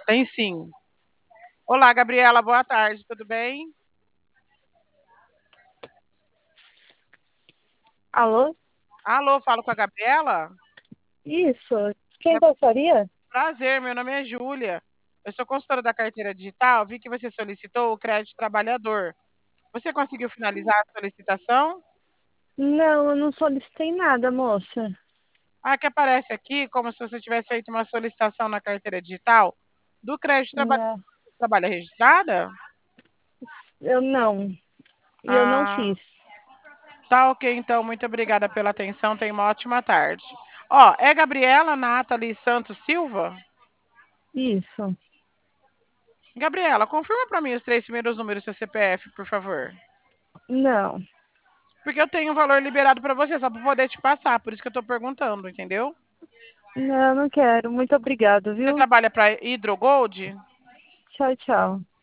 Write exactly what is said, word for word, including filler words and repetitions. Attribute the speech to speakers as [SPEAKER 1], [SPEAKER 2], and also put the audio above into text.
[SPEAKER 1] Tem sim. Olá, Gabriela, boa tarde, tudo bem?
[SPEAKER 2] Alô?
[SPEAKER 1] Alô, falo com a Gabriela?
[SPEAKER 2] Isso. Quem
[SPEAKER 1] É
[SPEAKER 2] gostaria?
[SPEAKER 1] prazer, meu nome é Júlia. Eu sou consultora da carteira digital, vi que você solicitou o crédito trabalhador. Você conseguiu finalizar a solicitação?
[SPEAKER 2] Não, eu não solicitei nada, moça.
[SPEAKER 1] Ah, que aparece aqui como se você tivesse feito uma solicitação na carteira digital do crédito trabalhador.
[SPEAKER 2] Não,
[SPEAKER 1] Trabalha registrada?
[SPEAKER 2] eu não. E eu não
[SPEAKER 1] Ah,
[SPEAKER 2] fiz.
[SPEAKER 1] tá ok, então. Muito obrigada pela atenção. Tenha uma ótima tarde. Ó, é Gabriela Nathalie Santos Silva?
[SPEAKER 2] Isso.
[SPEAKER 1] Gabriela, confirma para mim os três primeiros números do seu C P F, por favor.
[SPEAKER 2] Não.
[SPEAKER 1] Porque eu tenho um valor liberado para você, só para poder te passar. Por isso que eu estou perguntando, entendeu?
[SPEAKER 2] Não, não quero. Muito obrigado,
[SPEAKER 1] Você
[SPEAKER 2] viu?
[SPEAKER 1] trabalha para Hidrogold?
[SPEAKER 2] Tchau, tchau.